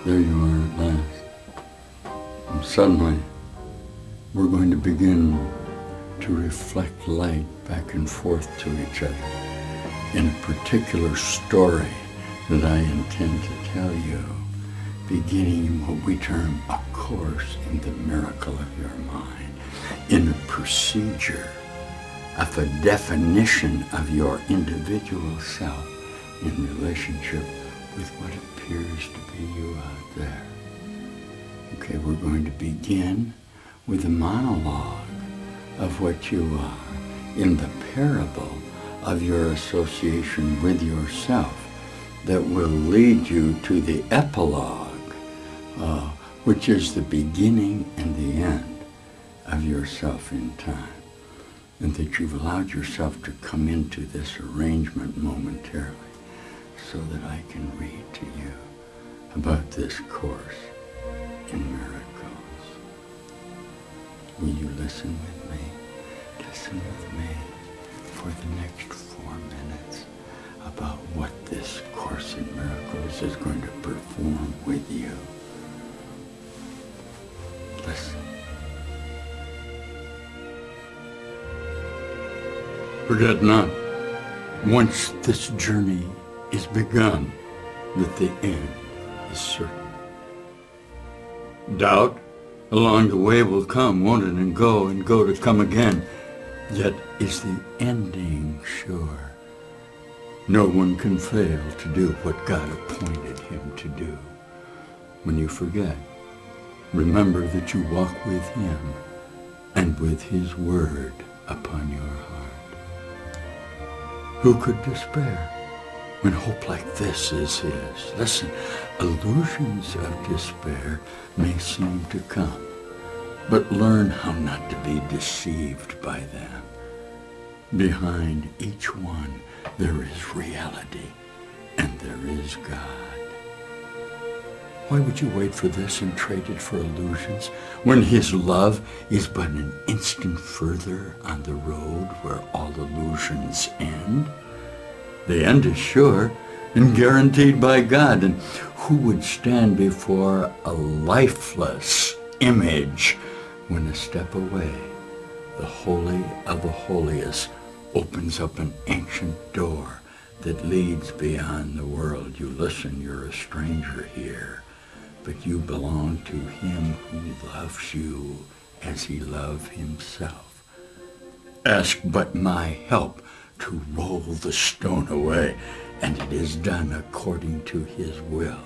There you are at last. And suddenly, we're going to begin to reflect light back and forth to each other in a particular story that I intend to tell you, beginning in what we term A Course in the Miracle of Your Mind, in a procedure of a definition of your individual self in relationship with what appears to be you out there. Okay, we're going to begin with a monologue of what you are in the parable of your association with yourself that will lead you to the epilogue, which is the beginning and the end of yourself in time. And that you've allowed yourself to come into this arrangement momentarily so that I can read to you about this course in miracles. Will you listen with me? Listen with me for the next 4 minutes about what this Course in Miracles is going to perform with you. Listen. Forget not, once this journey is begun, that the end is certain. Doubt along the way will come, won't it, and go to come again. Yet is the ending sure. No one can fail to do what God appointed him to do. When you forget, remember that you walk with him and with his word upon your heart. Who could despair when hope like this is his? Listen, illusions of despair may seem to come, but learn how not to be deceived by them. Behind each one, there is reality, and there is God. Why would you wait for this and trade it for illusions when his love is but an instant further on the road where all illusions end? The end is sure and guaranteed by God, and who would stand before a lifeless image when a step away, the Holy of the Holiest opens up an ancient door that leads beyond the world? You listen, you're a stranger here, but you belong to him who loves you as he loved himself. Ask but my help to roll the stone away, and it is done according to his will.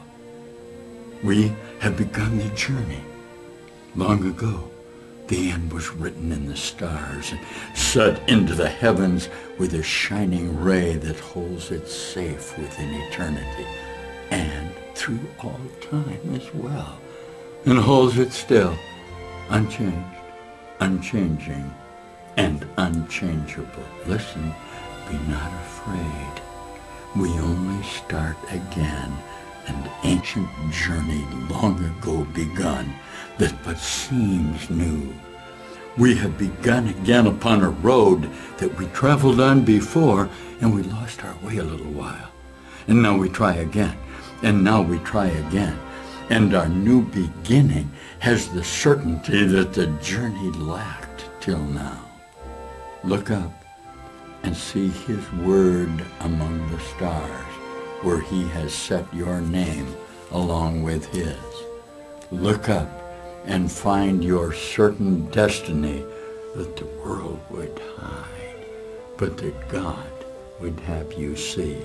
We have begun the journey long ago. The end was written in the stars and set into the heavens with a shining ray that holds it safe within eternity and through all time as well, and holds it still, unchanged, unchanging, and unchangeable. Listen, be not afraid. We only start again an ancient journey long ago begun that but seems new. We have begun again upon a road that we traveled on before, and we lost our way a little while. And now we try again, and now we try again. And our new beginning has the certainty that the journey lacked till now. Look up and see his word among the stars, where he has set your name along with his. Look up and find your certain destiny that the world would hide, but that God would have you see.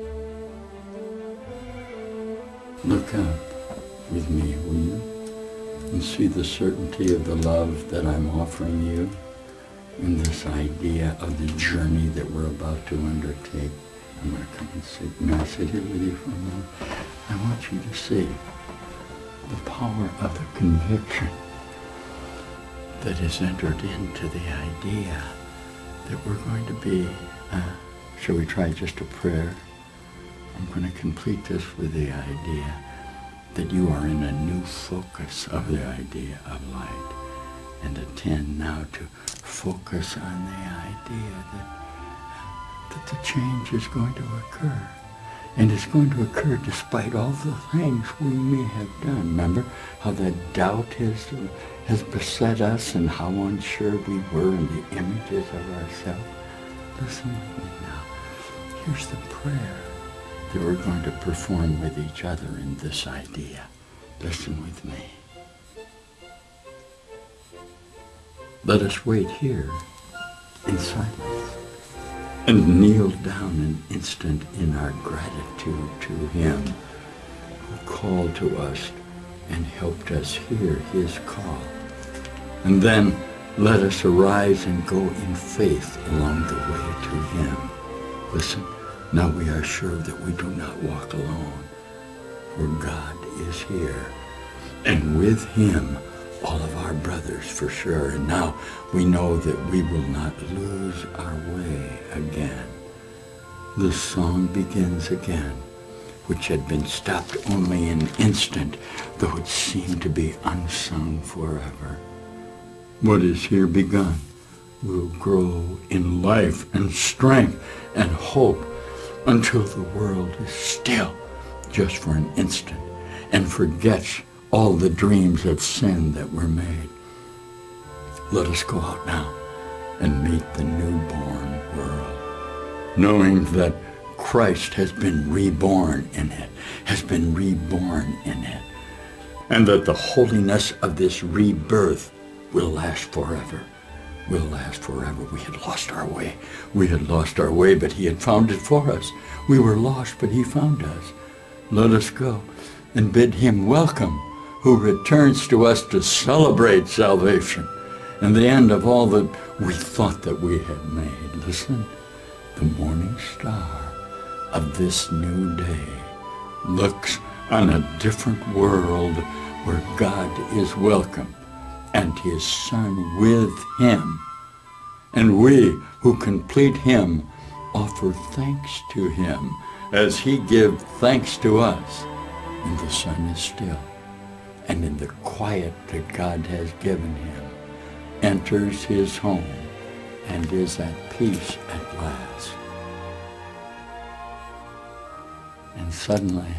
Look up with me, will you, and see the certainty of the love that I'm offering you in this idea of the journey that we're about to undertake. I'm going to come and sit. May I sit here with you for a moment? I want you to see the power of the conviction that is entered into the idea that we're going to be, shall we try just a prayer? I'm going to complete this with the idea that you are in a new focus of the idea of light, and attend now to focus on the idea that the change is going to occur. And it's going to occur despite all the things we may have done. Remember how that doubt has beset us and how unsure we were in the images of ourselves? Listen with me now. Here's the prayer that we're going to perform with each other in this idea. Listen with me. Let us wait here in silence and kneel down an instant in our gratitude to Him who called to us and helped us hear His call. And then let us arise and go in faith along the way to Him. Listen, now we are sure that we do not walk alone, for God is here, and with Him all of our brothers for sure. And now we know that we will not lose our way again. The song begins again, which had been stopped only an instant, though it seemed to be unsung forever. What is here begun will grow in life and strength and hope until the world is still just for an instant and forgets all the dreams of sin that were made. Let us go out now and meet the newborn world, knowing that Christ has been reborn in it, and that the holiness of this rebirth will last forever. We had lost our way. But He had found it for us. We were lost, but He found us. Let us go and bid Him welcome, who returns to us to celebrate salvation and the end of all that we thought that we had made. Listen, the morning star of this new day looks on a different world where God is welcome and His Son with Him. And we who complete Him offer thanks to Him as He gives thanks to us. And the sun is still, and in the quiet that God has given Him, enters His home and is at peace at last. And suddenly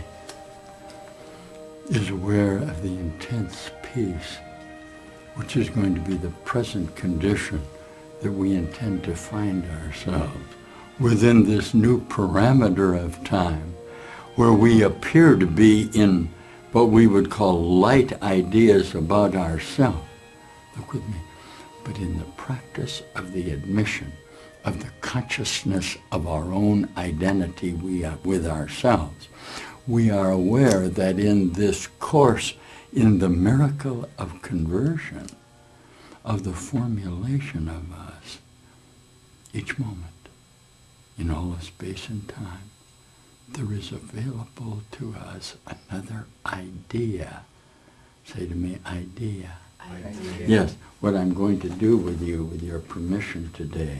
is aware of the intense peace, which is going to be the present condition that we intend to find ourselves within this new parameter of time, where we appear to be in what we would call light ideas about ourselves. Look with me. But in the practice of the admission of the consciousness of our own identity with ourselves, we are aware that in this course, in the miracle of conversion, of the formulation of us, each moment, in all of space and time, there is available to us another idea. Say to me, idea. Idea. Yes, what I'm going to do with you, with your permission today,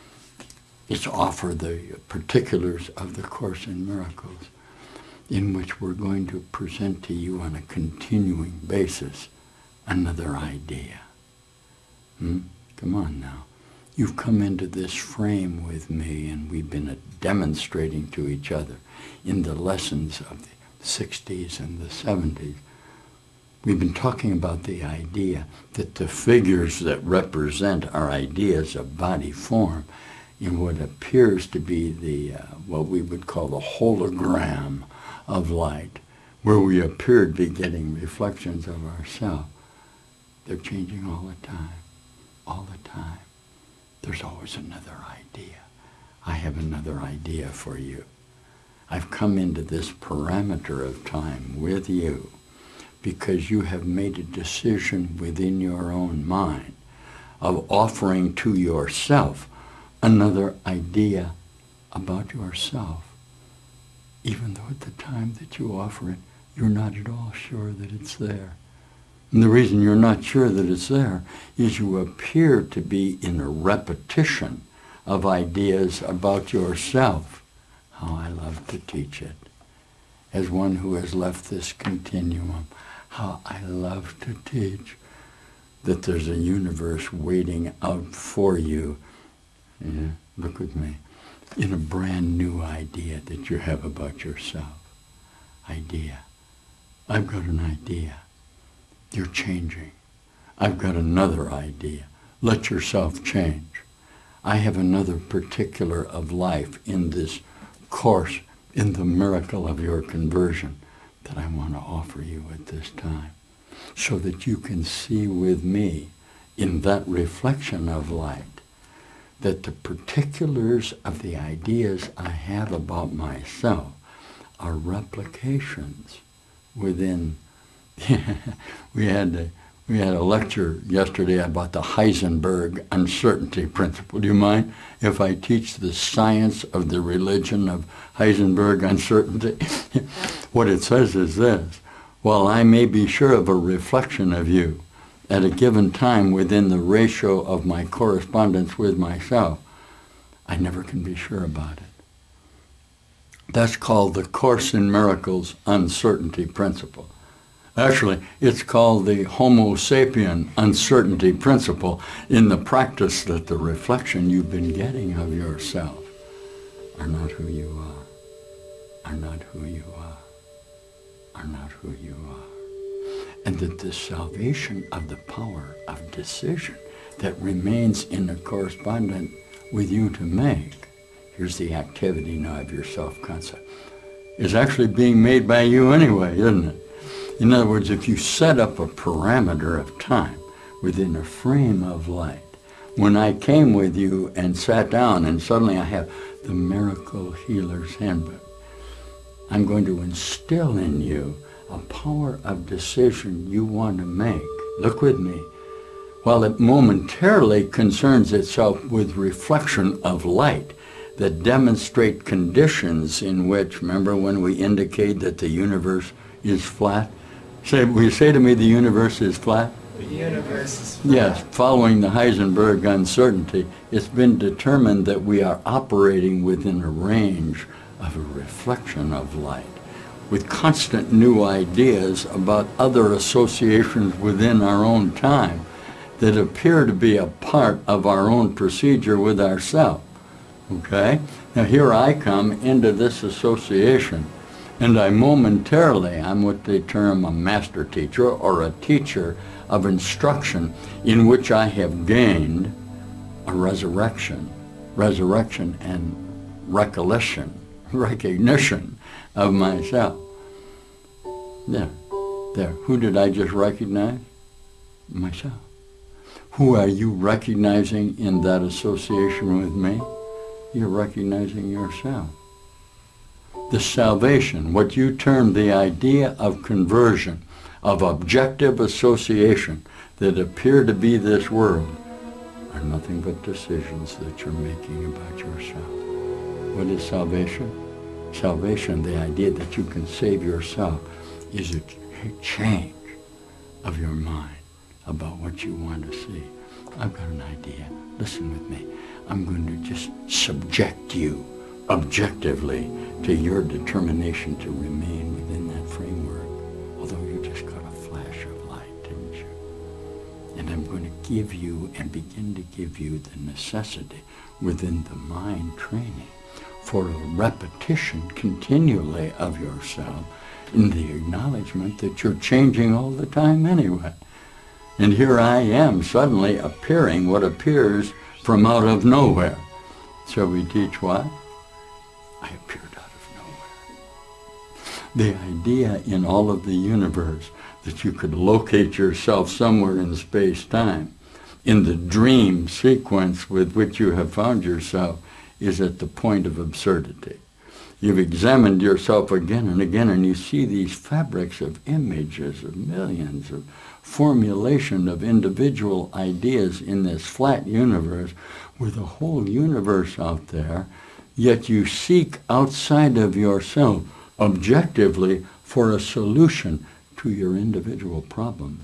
is offer the particulars of the Course in Miracles, in which we're going to present to you on a continuing basis another idea. Come on now. You've come into this frame with me, and we've been demonstrating to each other in the lessons of the 60s and the 70s. We've been talking about the idea that the figures that represent our ideas of body form in what appears to be the what we would call the hologram of light, where we appear to be getting reflections of ourselves. They're changing all the time. All the time. There's always another idea. I have another idea for you. I've come into this parameter of time with you because you have made a decision within your own mind of offering to yourself another idea about yourself, even though at the time that you offer it, you're not at all sure that it's there. And the reason you're not sure that it's there is you appear to be in a repetition of ideas about yourself. How I love to teach it. As one who has left this continuum, how I love to teach that there's a universe waiting out for you. Yeah, look with me. in a brand new idea that you have about yourself. Idea. I've got an idea. You're changing. I've got another idea. Let yourself change. I have another particular of life in this course, in the miracle of your conversion, that I want to offer you at this time, so that you can see with me in that reflection of light that the particulars of the ideas I have about myself are replications within. We had a lecture yesterday about the Heisenberg uncertainty principle. Do you mind if I teach the science of the religion of Heisenberg uncertainty? What it says is this: while I may be sure of a reflection of you at a given time within the ratio of my correspondence with myself, I never can be sure about it. That's called the Course in Miracles uncertainty principle. Actually, it's called the Homo sapien uncertainty principle, in the practice that the reflection you've been getting of yourself are not who you are not who you are not who you are. And that the salvation of the power of decision that remains in the correspondent with you to make, here's the activity now of your self-concept, is actually being made by you anyway, isn't it? In other words, if you set up a parameter of time within a frame of light, when I came with you and sat down and suddenly I have the Miracle Healer's Handbook, I'm going to instill in you a power of decision you want to make. Look with me. While it momentarily concerns itself with reflection of light that demonstrate conditions in which, remember when we indicate that the universe is flat? Will you say to me the universe is flat? The universe is flat. Yes, following the Heisenberg uncertainty, it's been determined that we are operating within a range of a reflection of light, with constant new ideas about other associations within our own time that appear to be a part of our own procedure with ourselves. Okay? Now here I come into this association, and I'm what they term a master teacher or a teacher of instruction, in which I have gained a resurrection and recognition of myself. There. Who did I just recognize? Myself. Who are you recognizing in that association with me? You're recognizing yourself. The salvation, what you term the idea of conversion, of objective association that appear to be this world, are nothing but decisions that you're making about yourself. What is salvation? Salvation, the idea that you can save yourself, is a change of your mind about what you want to see. I've got an idea. Listen with me. I'm going to just subject you objectively to your determination to remain within that framework, although you just got a flash of light, didn't you? And I'm going to give you and begin to give you the necessity within the mind training for a repetition continually of yourself in the acknowledgement that you're changing all the time anyway. And here I am suddenly appearing what appears from out of nowhere. Shall we teach why? I appeared out of nowhere. The idea in all of the universe that you could locate yourself somewhere in space-time, in the dream sequence with which you have found yourself, is at the point of absurdity. You've examined yourself again and again, and you see these fabrics of images, of millions, of formulation of individual ideas in this flat universe with a whole universe out there, yet you seek outside of yourself objectively for a solution to your individual problems.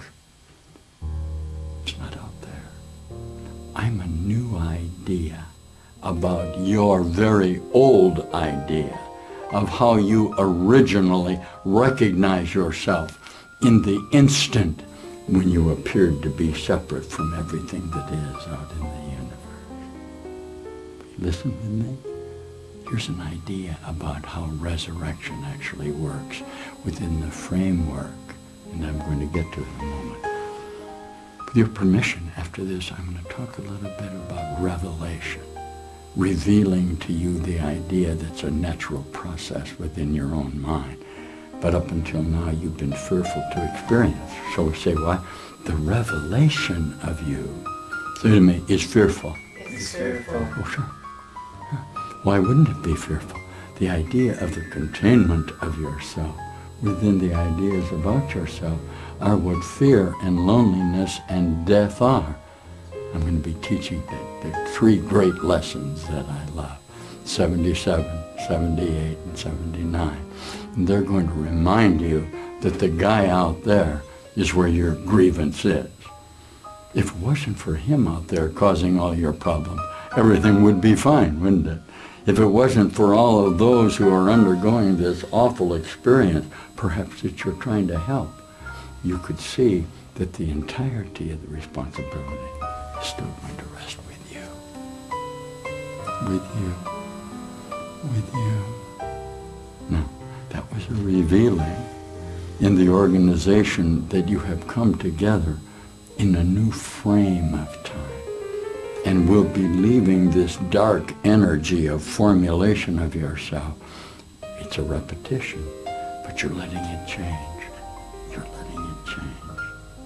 It's not out there. I'm a new idea about your very old idea of how you originally recognize yourself in the instant when you appeared to be separate from everything that is out in the universe. Listen with me. Here's an idea about how resurrection actually works within the framework, and I'm going to get to it in a moment. With your permission, after this, I'm going to talk a little bit about revelation, revealing to you the idea that's a natural process within your own mind. But up until now, you've been fearful to experience. So we say, why? The revelation of you, say to me, is fearful. It's fearful. Oh, sure. Why wouldn't it be fearful? The idea of the containment of yourself within the ideas about yourself are what fear and loneliness and death are. I'm going to be teaching the three great lessons that I love, 77, 78, and 79. And they're going to remind you that the guy out there is where your grievance is. If it wasn't for him out there causing all your problems, everything would be fine, wouldn't it? If it wasn't for all of those who are undergoing this awful experience, perhaps that you're trying to help, you could see that the entirety of the responsibility is still going to rest with you. With you. With you. Now, that was a revealing in the organization that you have come together in a new frame of time. And will be leaving this dark energy of formulation of yourself. It's a repetition, but you're letting it change. You're letting it change.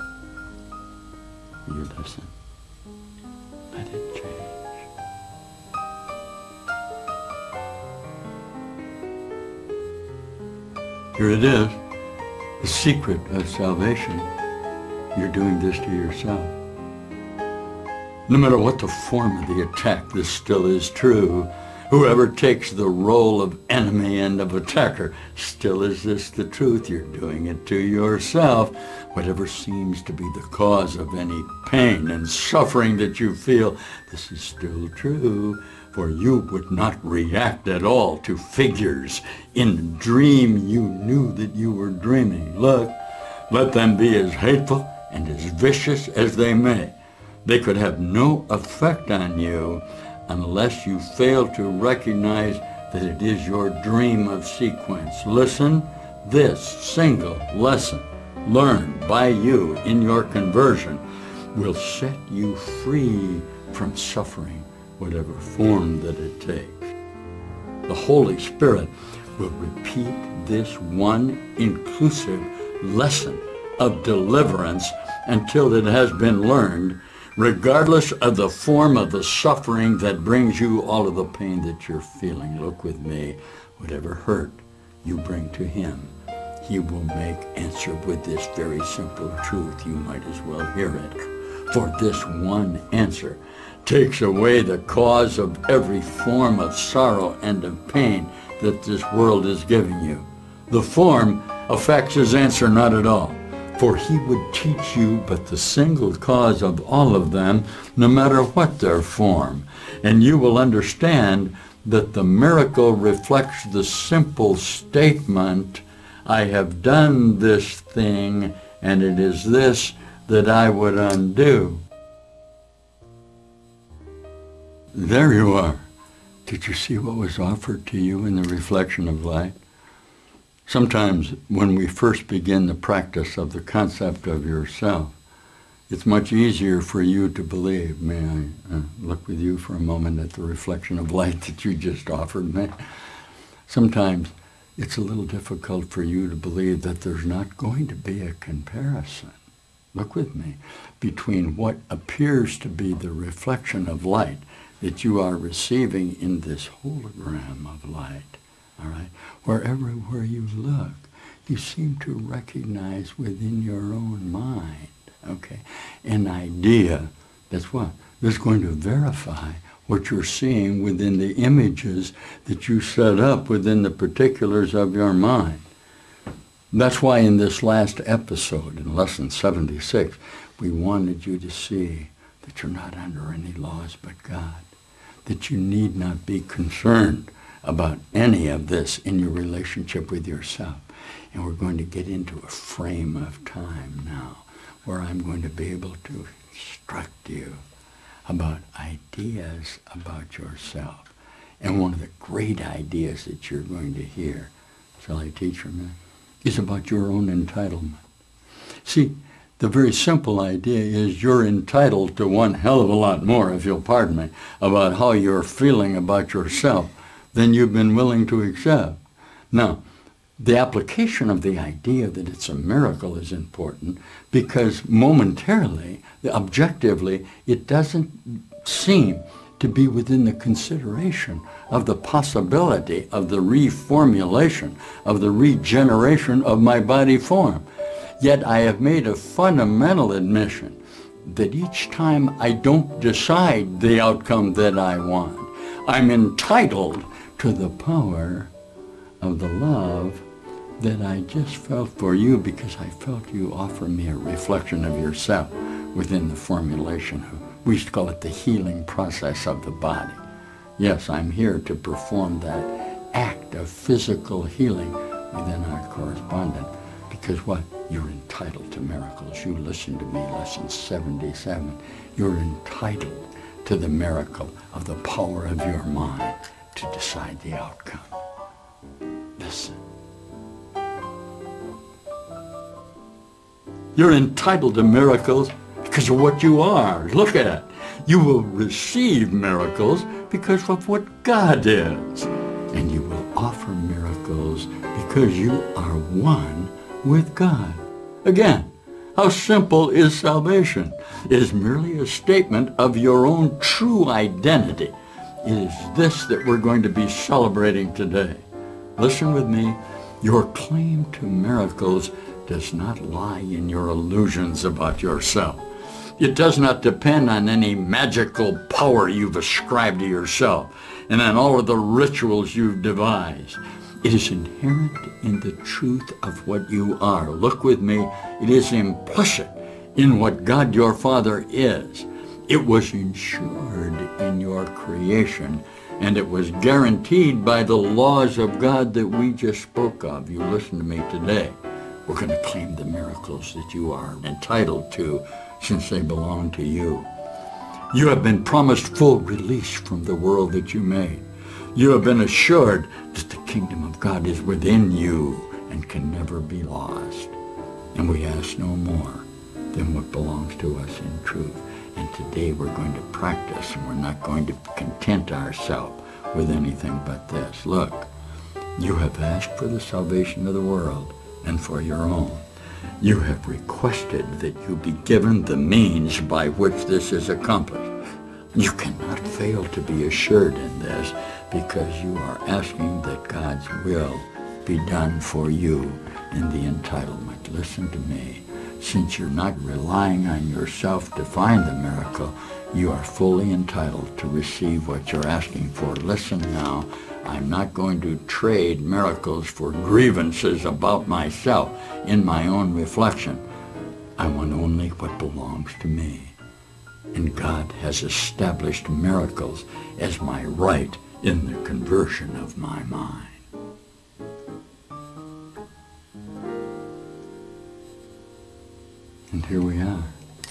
You listen. Let it change. Here it is, the secret of salvation. You're doing this to yourself. No matter what the form of the attack, this still is true. Whoever takes the role of enemy and of attacker, still is this the truth. You're doing it to yourself. Whatever seems to be the cause of any pain and suffering that you feel, this is still true. For you would not react at all to figures in the dream you knew that you were dreaming. Look, let them be as hateful and as vicious as they may. They could have no effect on you unless you fail to recognize that it is your dream of sequence. Listen, this single lesson learned by you in your conversion will set you free from suffering, whatever form that it takes. The Holy Spirit will repeat this one inclusive lesson of deliverance until it has been learned, regardless of the form of the suffering that brings you all of the pain that you're feeling. Look with me, whatever hurt you bring to him, he will make answer with this very simple truth. You might as well hear it. For this one answer takes away the cause of every form of sorrow and of pain that this world is giving you. The form affects his answer not at all. For he would teach you but the single cause of all of them, no matter what their form. And you will understand that the miracle reflects the simple statement, I have done this thing, and it is this that I would undo. There you are. Did you see what was offered to you in the reflection of light? Sometimes when we first begin the practice of the concept of yourself, it's much easier for you to believe. May I look with you for a moment at the reflection of light that you just offered me? Sometimes it's a little difficult for you to believe that there's not going to be a comparison. Look with me, between what appears to be the reflection of light that you are receiving in this hologram of light. All right? Where you look, you seem to recognize within your own mind, okay, an idea that's what? That's going to verify what you're seeing within the images that you set up within the particulars of your mind. That's why in this last episode, in lesson 76, we wanted you to see that you're not under any laws but God, that you need not be concerned about any of this in your relationship with yourself. And we're going to get into a frame of time now where I'm going to be able to instruct you about ideas about yourself And one of the great ideas that you're going to hear, shall I teach you, man, is about your own entitlement. See, the very simple idea is you're entitled to one hell of a lot more, if you'll pardon me, about how you're feeling about yourself than you've been willing to accept. Now, the application of the idea that it's a miracle is important because momentarily, objectively, it doesn't seem to be within the consideration of the possibility of the reformulation, of the regeneration of my body form. Yet I have made a fundamental admission that each time I don't decide the outcome that I want, I'm entitled to the power of the love that I just felt for you because I felt you offer me a reflection of yourself within the formulation of, we used to call it the healing process of the body. Yes, I'm here to perform that act of physical healing within our correspondent. Because what? You're entitled to miracles. You listen to me, lesson 77. You're entitled to the miracle of the power of your mind to decide the outcome. Listen. You're entitled to miracles because of what you are. Look at it. You will receive miracles because of what God is. And you will offer miracles because you are one with God. Again, how simple is salvation? It is merely a statement of your own true identity. It is this that we're going to be celebrating today. Listen with me. Your claim to miracles does not lie in your illusions about yourself. It does not depend on any magical power you've ascribed to yourself and on all of the rituals you've devised. It is inherent in the truth of what you are. Look with me. It is implicit in what God your Father is. It was ensured in your creation, and it was guaranteed by the laws of God that we just spoke of. You listen to me today. We're going to claim the miracles that you are entitled to since they belong to you. You have been promised full release from the world that you made. You have been assured that the kingdom of God is within you and can never be lost. And we ask no more than what belongs to us in truth. And today we're going to practice, and we're not going to content ourselves with anything but this. Look, you have asked for the salvation of the world and for your own. You have requested that you be given the means by which this is accomplished. You cannot fail to be assured in this because you are asking that God's will be done for you in the entitlement. Listen to me. Since you're not relying on yourself to find the miracle, you are fully entitled to receive what you're asking for. Listen now. I'm not going to trade miracles for grievances about myself in my own reflection. I want only what belongs to me. And God has established miracles as my right in the conversion of my mind. And here we are.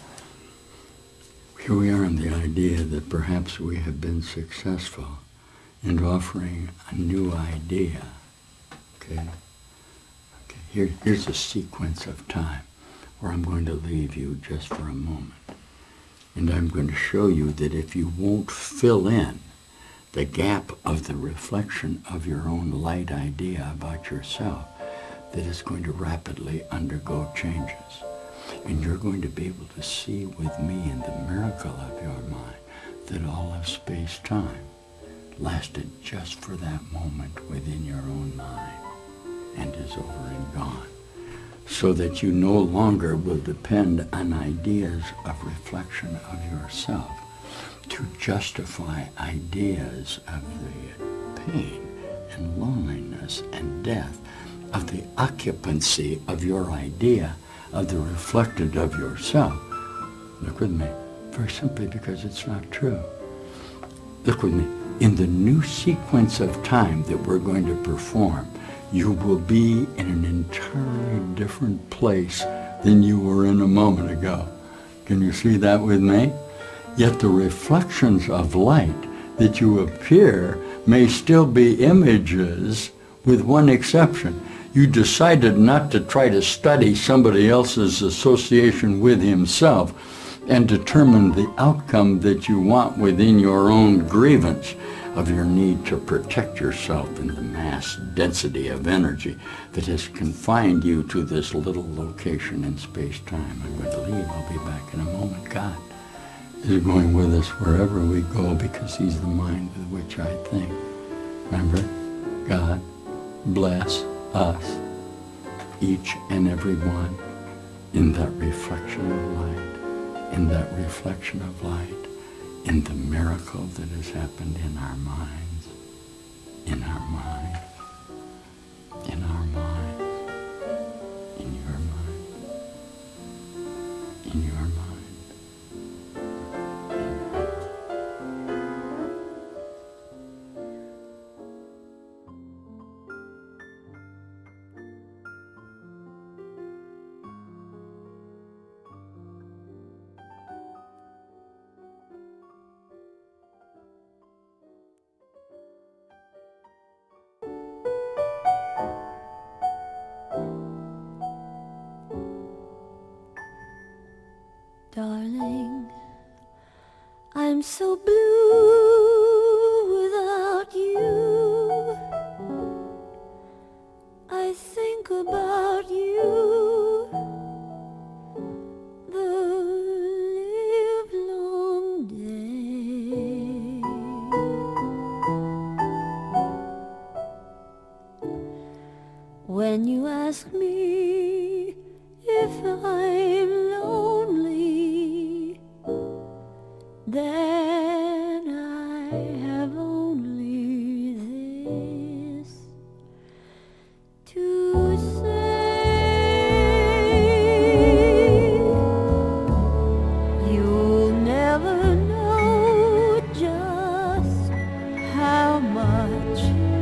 Here we are in the idea that perhaps we have been successful in offering a new idea. Okay? Here's a sequence of time where I'm going to leave you just for a moment. And I'm going to show you that if you won't fill in the gap of the reflection of your own light idea about yourself, that it's going to rapidly undergo changes. And you're going to be able to see with me in the miracle of your mind that all of space-time lasted just for that moment within your own mind and is over and gone. So that you no longer will depend on ideas of reflection of yourself to justify ideas of the pain and loneliness and death of the occupancy of your idea of the reflected of yourself. Look with me. Very simply because it's not true. Look with me. In the new sequence of time that we're going to perform, you will be in an entirely different place than you were in a moment ago. Can you see that with me? Yet the reflections of light that you appear may still be images, with one exception. You decided not to try to study somebody else's association with himself and determine the outcome that you want within your own grievance of your need to protect yourself in the mass density of energy that has confined you to this little location in space-time. I'm going to leave. I'll be back in a moment. God is going with us wherever we go because he's the mind with which I think. Remember, God bless us, each and every one, in that reflection of light, in that reflection of light, in the miracle that has happened in our minds, in our minds, in our minds, in your mind, in your mind. Darling, I'm so blue without you. I think about you the livelong day. When you ask me if I'm lonely, then I have only this to say: you'll never know just how much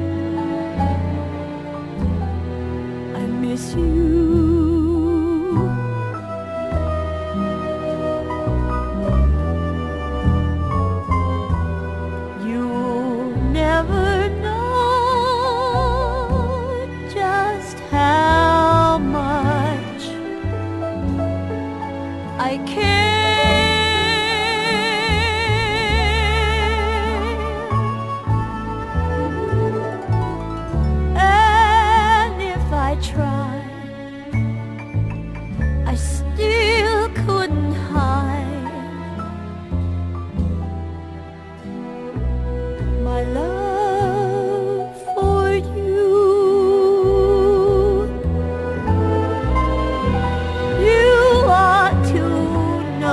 I miss you. I care, and if I tried, I still couldn't hide my love for you. You ought to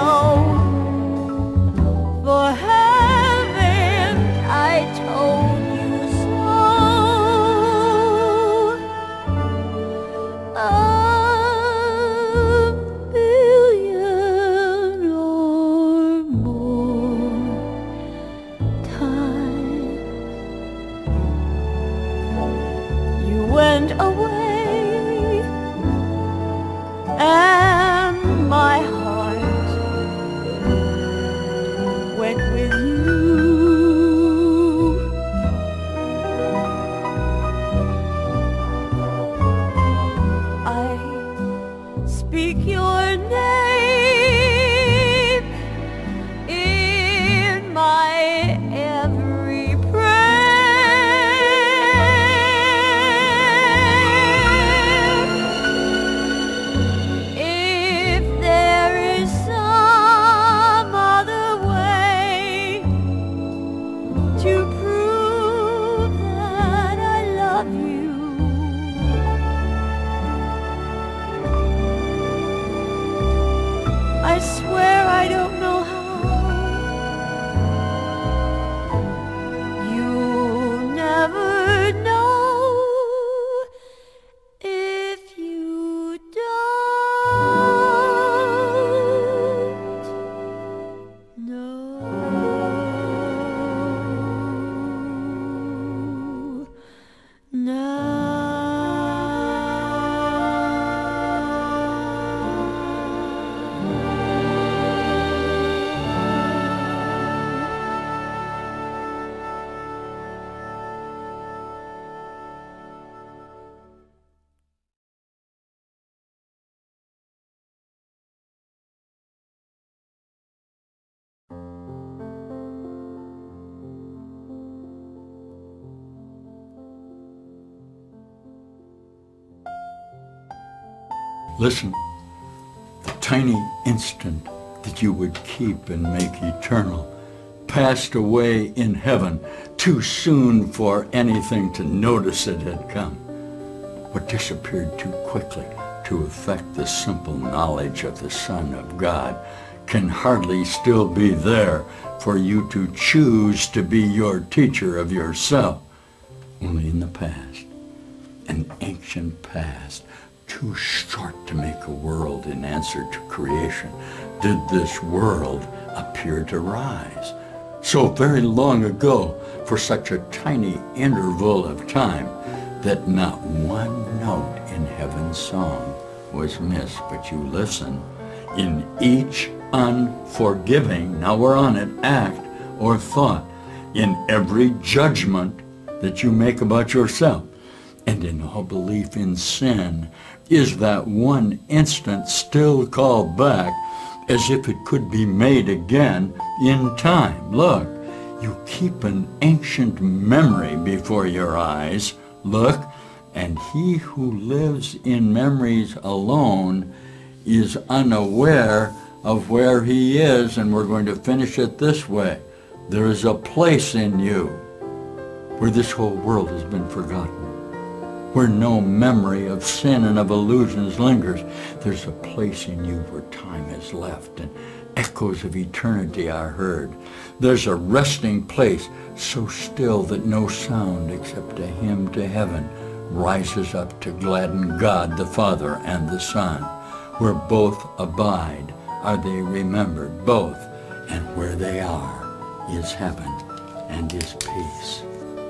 Listen, the tiny instant that you would keep and make eternal passed away in heaven too soon for anything to notice it had come. What disappeared too quickly to affect the simple knowledge of the Son of God can hardly still be there for you to choose to be your teacher of yourself. Only in the past, an ancient past, too short to make a world in answer to creation, did this world appear to rise. So very long ago, for such a tiny interval of time, that not one note in heaven's song was missed. But you listen, in each unforgiving, now we're on it, act or thought, in every judgment that you make about yourself, and in all belief in sin, is that one instant still called back as if it could be made again in time. Look, you keep an ancient memory before your eyes. Look, and he who lives in memories alone is unaware of where he is, and we're going to finish it this way. There is a place in you where this whole world has been forgotten, where no memory of sin and of illusions lingers. There's a place in you where time is left and echoes of eternity are heard. There's a resting place so still that no sound except a hymn to heaven rises up to gladden God the Father and the Son. Where both abide are they remembered, both, and where they are is heaven and is peace.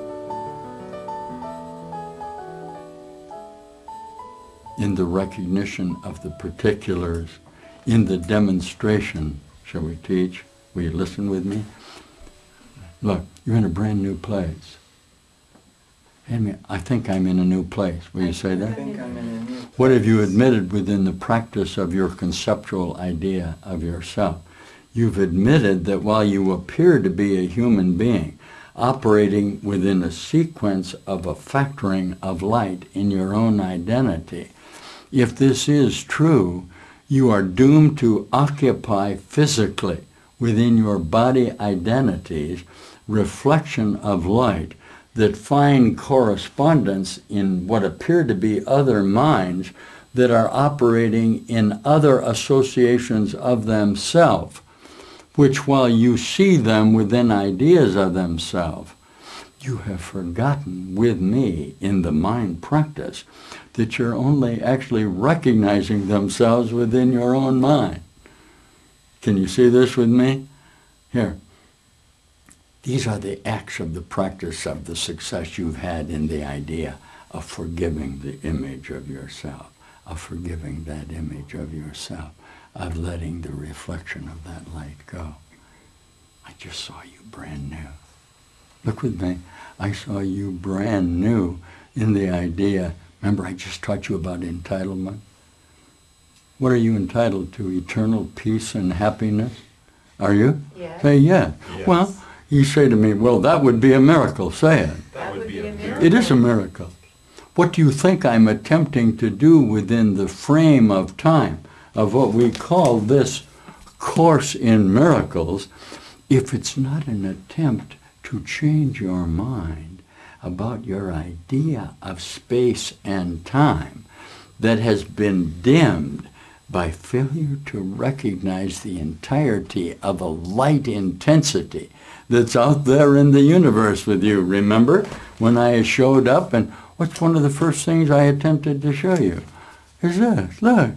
In the recognition of the particulars, in the demonstration, shall we teach? Will you listen with me? Look, you're in a brand new place. I think I'm in a new place. Will you say that? I think I'm in a new place. What have you admitted within the practice of your conceptual idea of yourself? You've admitted that while you appear to be a human being, operating within a sequence of a factoring of light in your own identity, if this is true, you are doomed to occupy physically within your body identities reflection of light that find correspondence in what appear to be other minds that are operating in other associations of themselves, which while you see them within ideas of themselves, you have forgotten with me in the mind practice that you're only actually recognizing themselves within your own mind. Can you see this with me? Here. These are the acts of the practice of the success you've had in the idea of forgiving the image of yourself, of forgiving that image of yourself, of letting the reflection of that light go. I just saw you brand new. Look with me. I saw you brand new in the idea. Remember, I just taught you about entitlement. What are you entitled to? Eternal peace and happiness? Are you? Yes. Say yeah. Yes. Well, you say to me, well, that would be a miracle. Say it. That would be a miracle. It is a miracle. What do you think I'm attempting to do within the frame of time of what we call this Course in Miracles, if it's not an attempt to change your mind about your idea of space and time that has been dimmed by failure to recognize the entirety of a light intensity that's out there in the universe with you. Remember when I showed up, and what's one of the first things I attempted to show you? Is this. Look.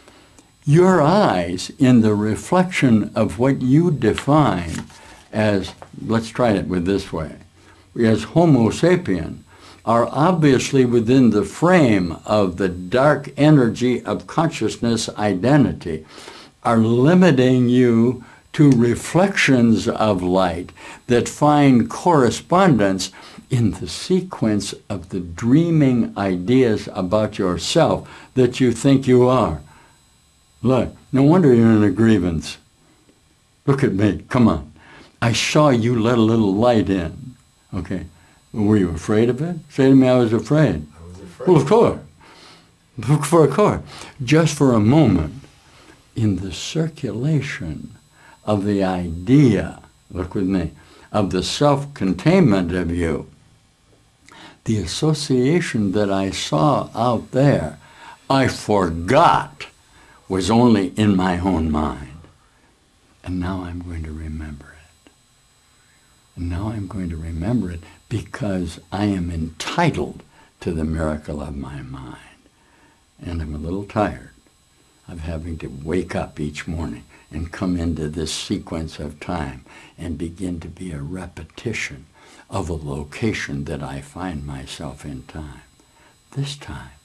Your eyes in the reflection of what you define as, let's try it with this way, as Homo sapien, are obviously within the frame of the dark energy of consciousness identity, are limiting you to reflections of light that find correspondence in the sequence of the dreaming ideas about yourself that you think you are. Look, no wonder you're in a grievance. Look at me, come on. I saw you let a little light in, okay? Were you afraid of it? Say to me I was afraid. I was afraid. Well, of course. For a course, just for a moment, in the circulation of the idea, look with me, of the self-containment of you, the association that I saw out there, I forgot was only in my own mind. And now I'm going to remember it. And now I'm going to remember it because I am entitled to the miracle of my mind. And I'm a little tired of having to wake up each morning and come into this sequence of time and begin to be a repetition of a location that I find myself in time. This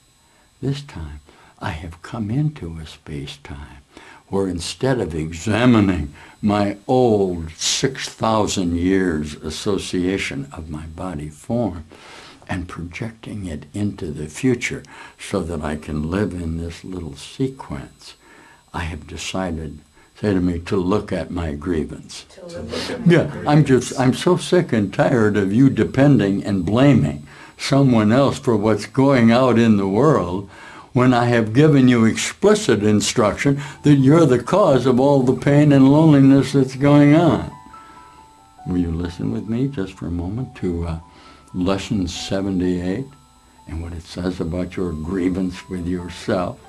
time, I have come into a space-time where instead of examining my old 6,000 years association of my body form and projecting it into the future so that I can live in this little sequence, I have decided, say to me, to look at my grievance. I'm so sick and tired of you depending and blaming someone else for what's going out in the world when I have given you explicit instruction that you're the cause of all the pain and loneliness that's going on. Will you listen with me just for a moment to Lesson 78 and what it says about your grievance with yourself?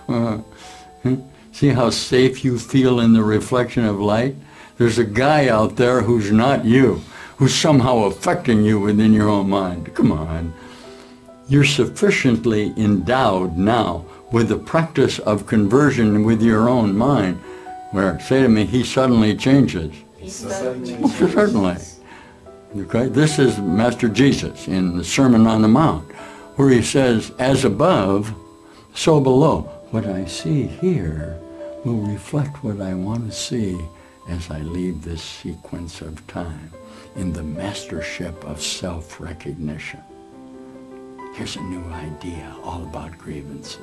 See how safe you feel in the reflection of light? There's a guy out there who's not you, who's somehow affecting you within your own mind. Come on. You're sufficiently endowed now with the practice of conversion with your own mind, where, say to me, he suddenly changes. He suddenly changes. Certainly. Okay? This is Master Jesus in the Sermon on the Mount, where he says, as above, so below. What I see here will reflect what I want to see as I leave this sequence of time in the mastership of self-recognition. Here's a new idea all about grievances.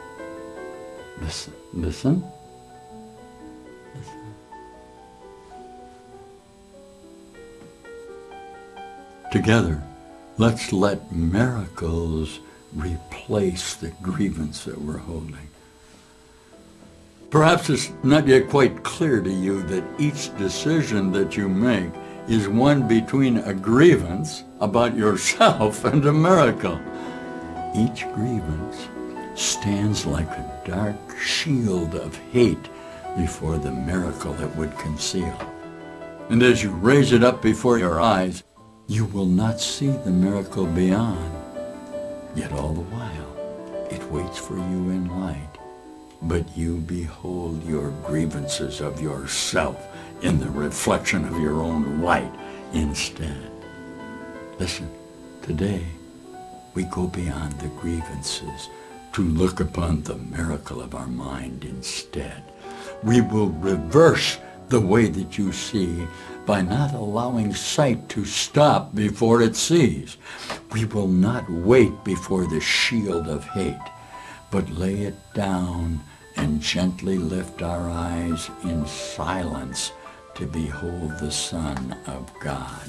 Listen, listen. Together, let's let miracles replace the grievance that we're holding. Perhaps it's not yet quite clear to you that each decision that you make is one between a grievance about yourself and a miracle. Each grievance stands like a dark shield of hate before the miracle it would conceal. And as you raise it up before your eyes, you will not see the miracle beyond. Yet all the while, it waits for you in light. But you behold your grievances of yourself in the reflection of your own light instead. Listen, today we go beyond the grievances to look upon the miracle of our mind instead. We will reverse the way that you see by not allowing sight to stop before it sees. We will not wait before the shield of hate, but lay it down and gently lift our eyes in silence to behold the Son of God.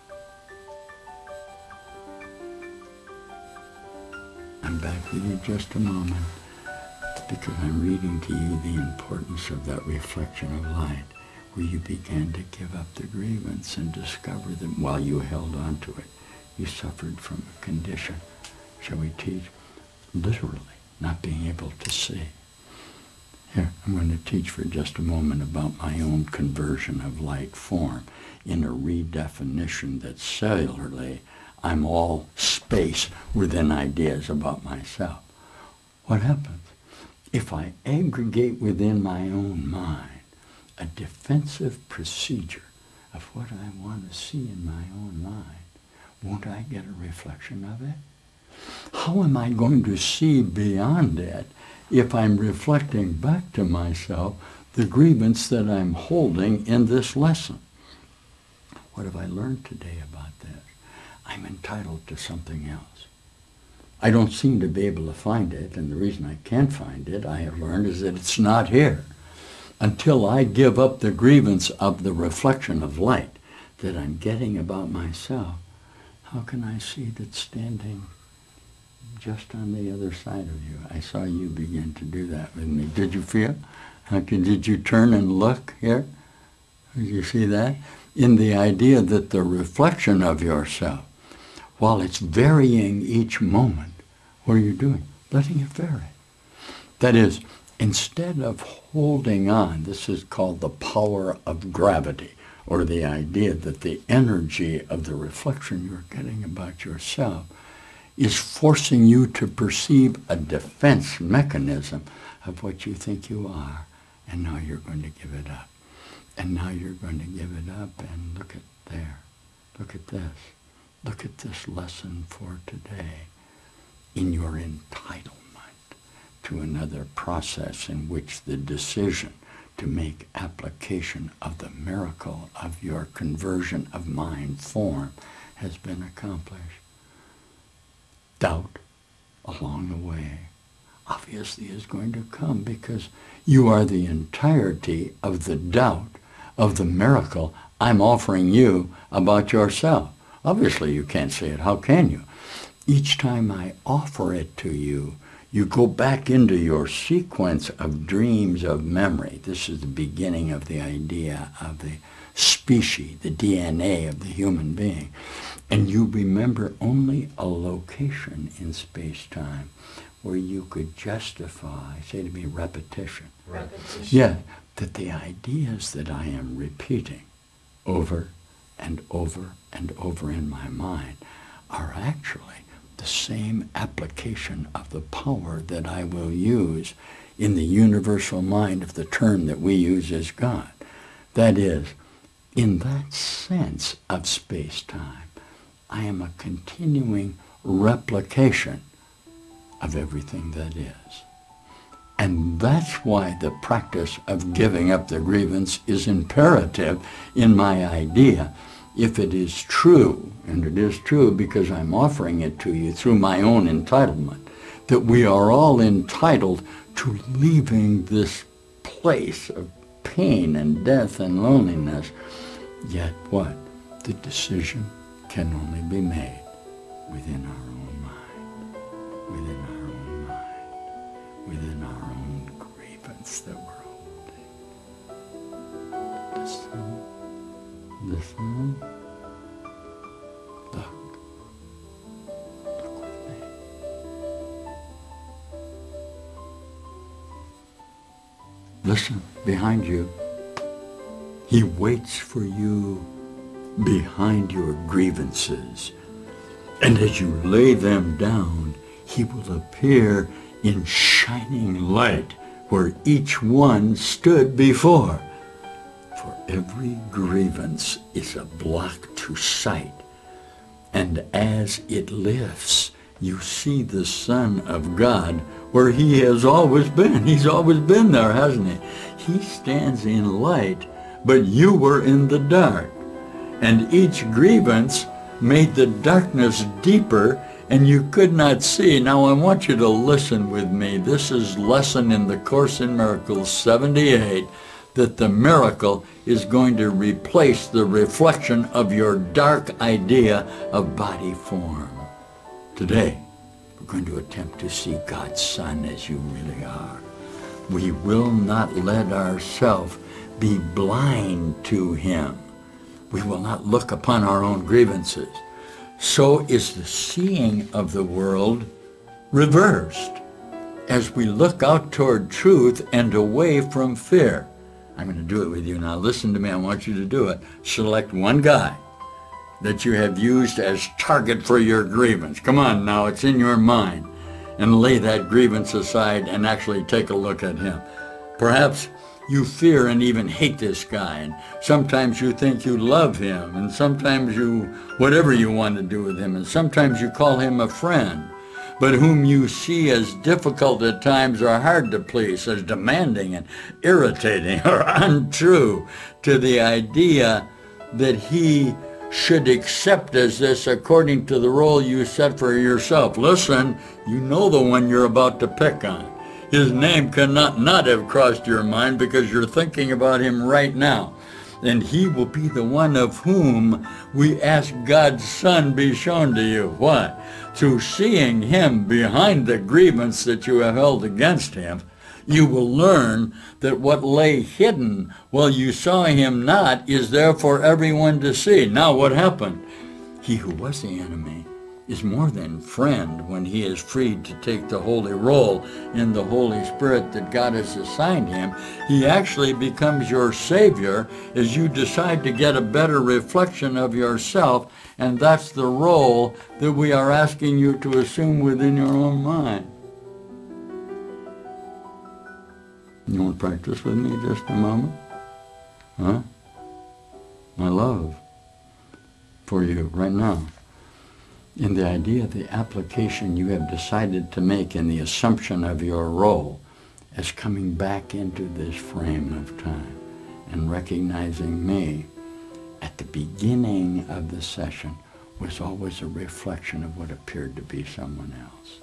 I'm back with you just a moment because I'm reading to you the importance of that reflection of light where you began to give up the grievance and discover that while you held on to it, you suffered from a condition, shall we teach, literally not being able to see. Here, I'm going to teach for just a moment about my own conversion of light form in a redefinition that cellularly I'm all space within ideas about myself. What happens? If I aggregate within my own mind a defensive procedure of what I want to see in my own mind, won't I get a reflection of it? How am I going to see beyond it if I'm reflecting back to myself the grievance that I'm holding in this lesson? What have I learned today about this? I'm entitled to something else. I don't seem to be able to find it, and the reason I can't find it, I have learned, is that it's not here. Until I give up the grievance of the reflection of light that I'm getting about myself, how can I see that standing just on the other side of you. I saw you begin to do that with me. Did you feel? Did you turn and look here? Did you see that? In the idea that the reflection of yourself, while it's varying each moment, what are you doing? Letting it vary. That is, instead of holding on, this is called the power of gravity, or the idea that the energy of the reflection you're getting about yourself is forcing you to perceive a defense mechanism of what you think you are, and now you're going to give it up. And now you're going to give it up, and look at there. Look at this. Look at this lesson for today. In your entitlement to another process in which the decision to make application of the miracle of your conversion of mind form has been accomplished. Doubt along the way obviously is going to come because you are the entirety of the doubt of the miracle I'm offering you about yourself. Obviously you can't say it. How can you? Each time I offer it to you, you go back into your sequence of dreams of memory. This is the beginning of the idea of the species, the DNA of the human being. And you remember only a location in space-time where you could justify, say to me, repetition. Repetition. Yeah, that the ideas that I am repeating over and over and over in my mind are actually the same application of the power that I will use in the universal mind of the term that we use as God. That is, in that sense of space-time, I am a continuing replication of everything that is. And that's why the practice of giving up the grievance is imperative in my idea. If it is true, and it is true because I'm offering it to you through my own entitlement, that we are all entitled to leaving this place of pain and death and loneliness, yet what? The decision can only be made within our own mind, within our own mind, within our own grievance that we're holding. Listen, listen, look with me. Listen, behind you. He waits for you behind your grievances. And as you lay them down, he will appear in shining light where each one stood before. For every grievance is a block to sight. And as it lifts, you see the Son of God where he has always been. He's always been there, hasn't he? He stands in light, but you were in the dark. And each grievance made the darkness deeper, and you could not see. Now I want you to listen with me. This is lesson in the Course in Miracles 78, that the miracle is going to replace the reflection of your dark idea of body form. Today, we're going to attempt to see God's Son as you really are. We will not let ourselves be blind to him. We will not look upon our own grievances. So is the seeing of the world reversed as we look out toward truth and away from fear. I'm going to do it with you now. Listen to me. I want you to do it. Select one guy that you have used as target for your grievance. Come on now, it's in your mind. And lay that grievance aside and actually take a look at him. Perhaps you fear and even hate this guy, and sometimes you think you love him, and sometimes you, whatever you want to do with him, and sometimes you call him a friend, but whom you see as difficult at times or hard to please, as demanding and irritating or untrue to the idea that he should accept as this according to the role you set for yourself. Listen, you know the one you're about to pick on. His name cannot not have crossed your mind because you're thinking about him right now. and he will be the one of whom we ask God's Son be shown to you. Why? Through seeing him behind the grievance that you have held against him, you will learn that what lay hidden while you saw him not is there for everyone to see. Now what happened? He who was the enemy is more than friend when he is freed to take the holy role in the Holy Spirit that God has assigned him. He actually becomes your Savior as you decide to get a better reflection of yourself, and that's the role that we are asking you to assume within your own mind. You want to practice with me just a moment? Huh? My love for you right now. In the idea of the application you have decided to make in the assumption of your role as coming back into this frame of time and recognizing me at the beginning of the session was always a reflection of what appeared to be someone else.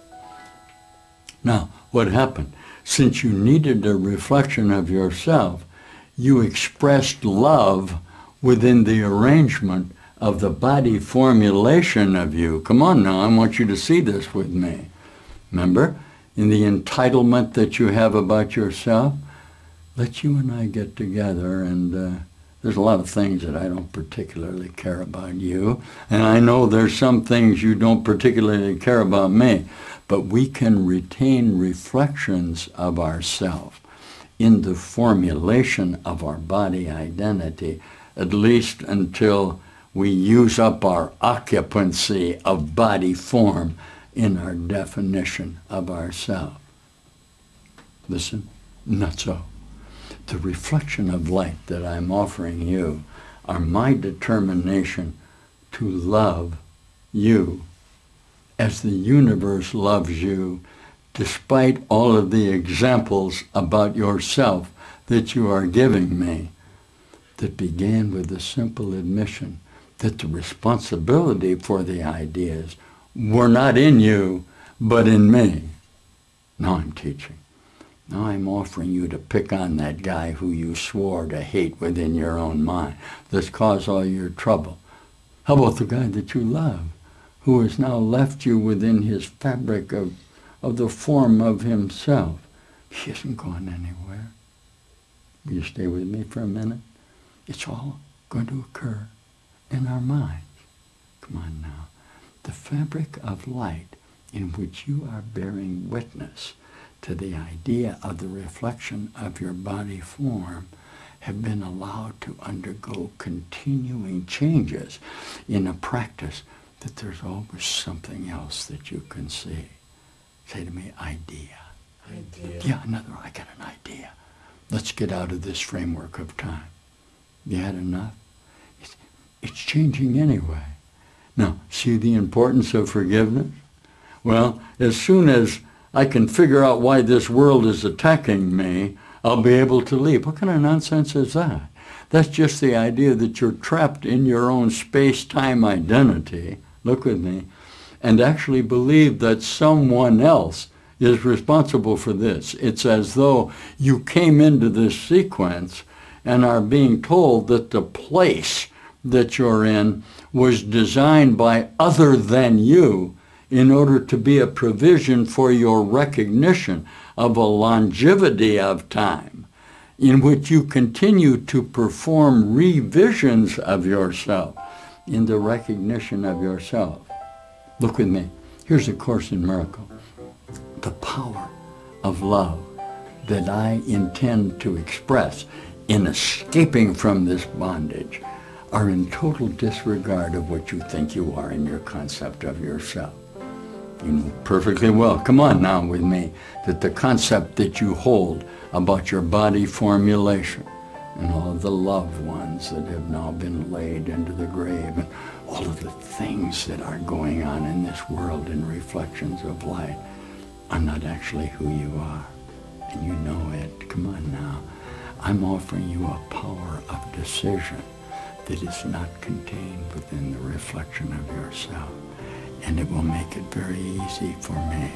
Now, what happened? Since you needed a reflection of yourself, you expressed love within the arrangement of the body formulation of you. Come on now, I want you to see this with me. Remember, in the entitlement that you have about yourself, let you and I get together, and there's a lot of things that I don't particularly care about you, and I know there's some things you don't particularly care about me, but we can retain reflections of ourselves in the formulation of our body identity, at least until we use up our occupancy of body form in our definition of ourself. Listen, not so. The reflection of light that I'm offering you are my determination to love you as the universe loves you, despite all of the examples about yourself that you are giving me, that began with the simple admission that the responsibility for the ideas were not in you, but in me. Now I'm teaching. Now I'm offering you to pick on that guy who you swore to hate within your own mind, that's caused all your trouble. How about the guy that you love, who has now left you within his fabric of the form of himself? He hasn't gone anywhere. Will you stay with me for a minute? It's all going to occur in our minds. Come on now. The fabric of light in which you are bearing witness to the idea of the reflection of your body form have been allowed to undergo continuing changes in a practice that there's always something else that you can see. Say to me, idea. Idea. Yeah, I got an idea. Let's get out of this framework of time. You had enough? It's changing anyway. Now, see the importance of forgiveness? Well, as soon as I can figure out why this world is attacking me, I'll be able to leave. What kind of nonsense is that? That's just the idea that you're trapped in your own space-time identity, look with me, and actually believe that someone else is responsible for this. It's as though you came into this sequence and are being told that the place that you're in was designed by other than you in order to be a provision for your recognition of a longevity of time in which you continue to perform revisions of yourself in the recognition of yourself. Look with me. Here's A Course in Miracles. The power of love that I intend to express in escaping from this bondage are in total disregard of what you think you are in your concept of yourself. You know perfectly well, come on now with me, that the concept that you hold about your body formulation and all of the loved ones that have now been laid into the grave and all of the things that are going on in this world in reflections of light are not actually who you are. And you know it. Come on now. I'm offering you a power of decision that is not contained within the reflection of yourself. And it will make it very easy for me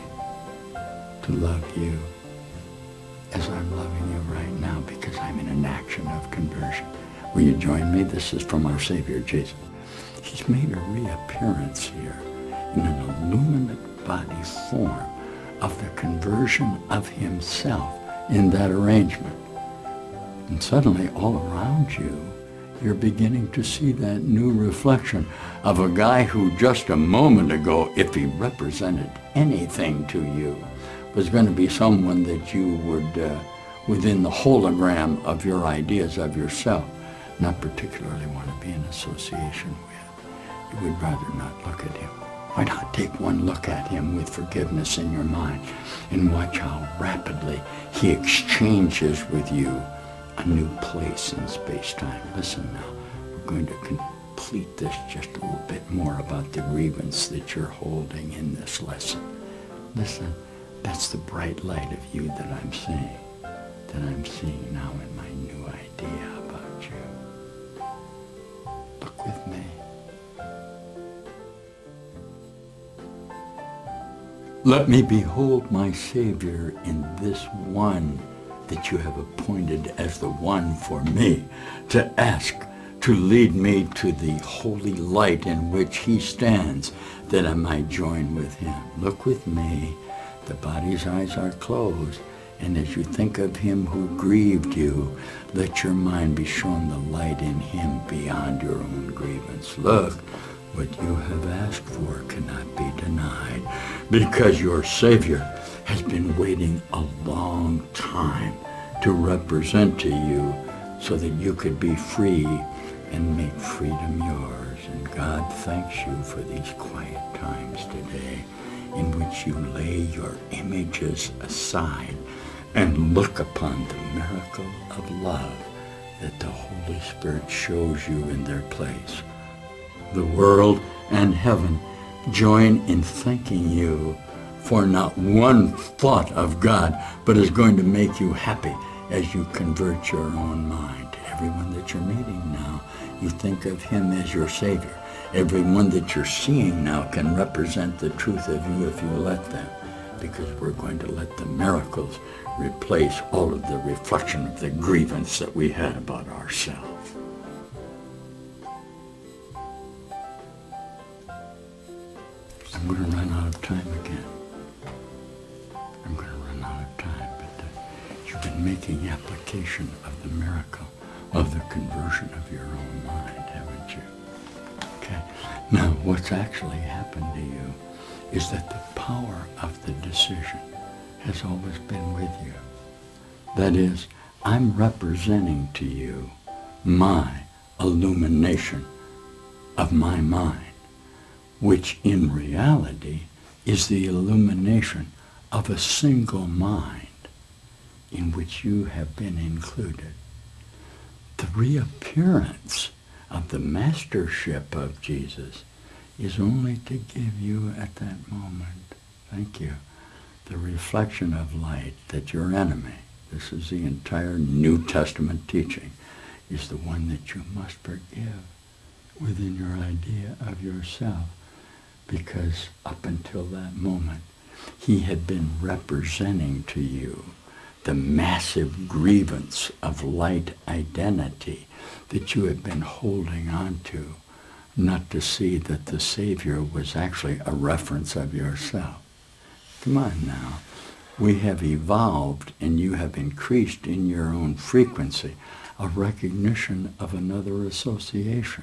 to love you as I'm loving you right now, because I'm in an action of conversion. Will you join me? This is from our Savior Jesus. He's made a reappearance here in an illuminate body form of the conversion of himself in that arrangement. And suddenly all around you, you're beginning to see that new reflection of a guy who just a moment ago, if he represented anything to you, was going to be someone that you would, within the hologram of your ideas of yourself, not particularly want to be in association with. You would rather not look at him. Why not take one look at him with forgiveness in your mind and watch how rapidly he exchanges with you a new place in space-time. Listen now, we're going to complete this just a little bit more about the grievance that you're holding in this lesson. Listen, that's the bright light of you that I'm seeing now in my new idea about you. Look with me. Let me behold my Savior in this one that you have appointed as the one for me, to ask, to lead me to the holy light in which he stands, that I might join with him. Look with me. The body's eyes are closed, and as you think of him who grieved you, let your mind be shown the light in him beyond your own grievance. Look, what you have asked for cannot be denied, because your Savior has been waiting a long time to represent to you so that you could be free and make freedom yours. And God thanks you for these quiet times today in which you lay your images aside and look upon the miracle of love that the Holy Spirit shows you in their place. The world and heaven join in thanking you for not one thought of God, but is going to make you happy as you convert your own mind. Everyone that you're meeting now, you think of him as your Savior. Everyone that you're seeing now can represent the truth of you if you let them, because we're going to let the miracles replace all of the reflection of the grievance that we had about ourselves. I'm going to run out of time again. I'm going to run out of time, but you've been making application of the miracle of the conversion of your own mind, haven't you? Okay. Now, what's actually happened to you is that the power of the decision has always been with you. That is, I'm representing to you my illumination of my mind, which in reality is the illumination of a single mind in which you have been included. The reappearance of the mastership of Jesus is only to give you at that moment, thank you, the reflection of light that your enemy, this is the entire New Testament teaching, is the one that you must forgive within your idea of yourself. Because up until that moment, he had been representing to you the massive grievance of light identity that you had been holding on to, not to see that the Savior was actually a reference of yourself. Come on now. We have evolved and you have increased in your own frequency a recognition of another association.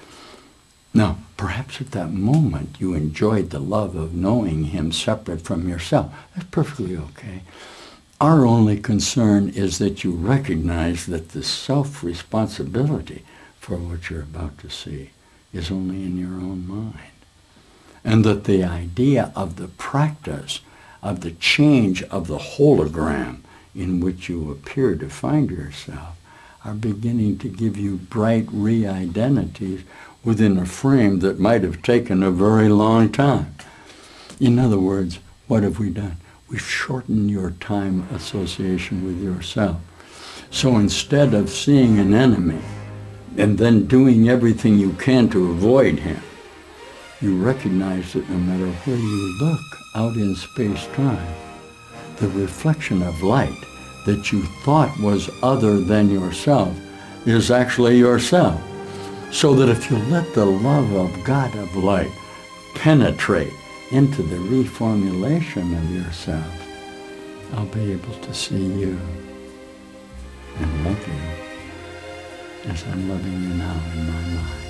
Now, perhaps at that moment you enjoyed the love of knowing him separate from yourself. That's perfectly okay. Our only concern is that you recognize that the self-responsibility for what you're about to see is only in your own mind. And that the idea of the practice of the change of the hologram in which you appear to find yourself are beginning to give you bright re-identities within a frame that might have taken a very long time. In other words, what have we done? We've shortened your time association with yourself. So instead of seeing an enemy and then doing everything you can to avoid him, you recognize that no matter where you look out in space-time, the reflection of light that you thought was other than yourself is actually yourself. So that if you let the love of God of light penetrate into the reformulation of yourself, I'll be able to see you and love you as I'm loving you now in my mind.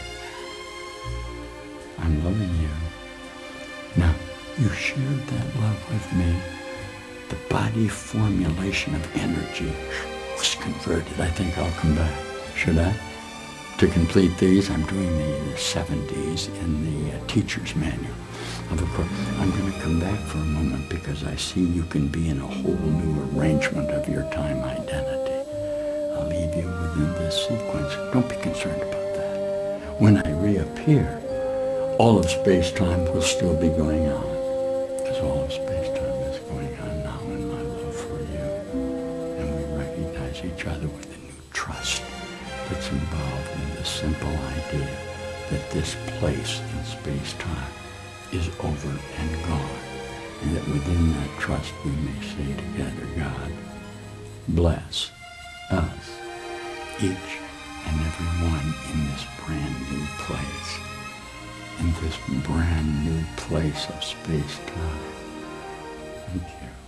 I'm loving you. Now, you shared that love with me. The body formulation of energy was converted. I think I'll come back. Should I? To complete these, I'm doing the 70s in the teacher's manual. Of course, I'm going to come back for a moment because I see you can be in a whole new arrangement of your time identity. I'll leave you within this sequence. Don't be concerned about that. When I reappear, all of space-time will still be going on, because all of space-time is going on now in my love for you. And we recognize each other with a new trust that's involved in the simple idea that this place in space-time is over and gone, and that within that trust we may say together, God, bless us, each and every one in this brand new place, in this brand new place of space-time. Thank you.